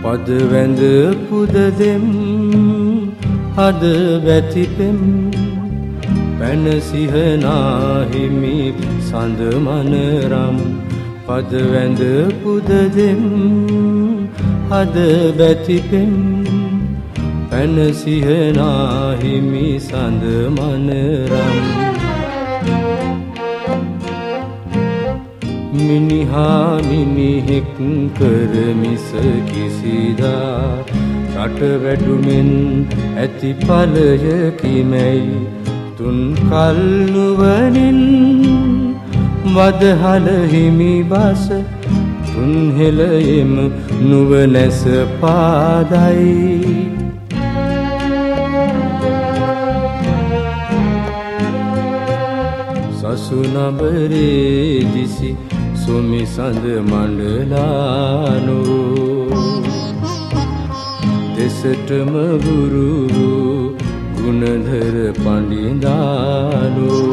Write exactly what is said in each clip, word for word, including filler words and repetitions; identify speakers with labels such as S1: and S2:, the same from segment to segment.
S1: පද වැඳ පුද දෙම් අද වැතිපෙම් පැන සිහනා හිමි සඳ මනරම් පද වැඳ පුද දෙම් අද වැතිපෙම් පැන සිහනා හිමි සඳ මනරම් මිනිහා මිනිහෙක් කරමිස කිසිදා රට වැඩුමෙන් ඇති ඵලය කිමැයි තුන් කල් නුවණින් වදහල හිමි බස තුන් හෙළයෙම නුවණැස පාදයි සසුනබරේ දිසි සුමි සඳ මණ්ඩලානෝ දෙසටම ගුරු ගුණධර පඬිදානෝ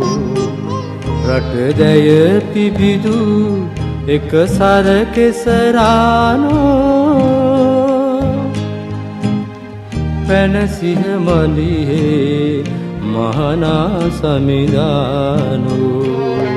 S1: රට දැය පිබිදු එක සර කෙසරානෝ පැන සිහ මලිහේ මහනා සමිදානෝ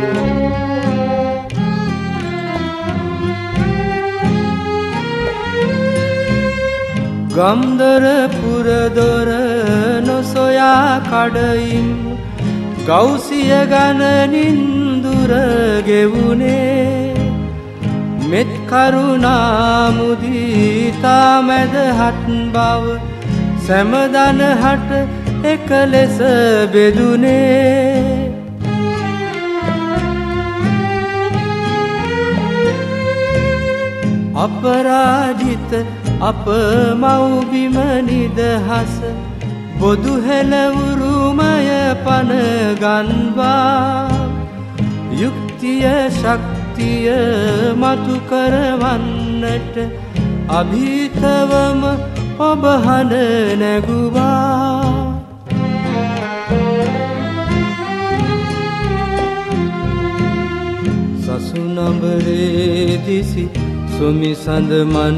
S1: ගම්දර පුරදොර නොසොයා කඩයින් ගෞසිය ගණනින් දුර ගෙවුනේ මෙත් කරුණා මුදිතා මැදහත් බව සෑමදන හට එක ලෙස බෙදුනේ අපරාජිත අප මව්බිම නිදහස බොදු හෙළවුරුමය පන ගන්වා යුක්තිය ශක්තිය මතු කරවන්නට අභීතවම ඔබ හඬ නැගුවා සසුනඹරේ දිසි සුමි සඳ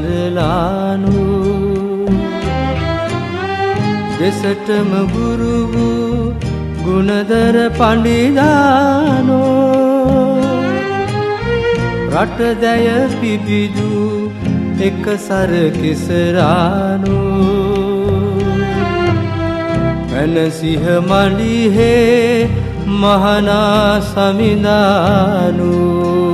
S1: මණ්ඩලානෝ දෙසටම ගුරු ගුණධර පඬිදානෝ රට දැය පිබිදු එක සර කෙසරානෝ පැන සිහ මලිහේ මහනා සමිදානෝ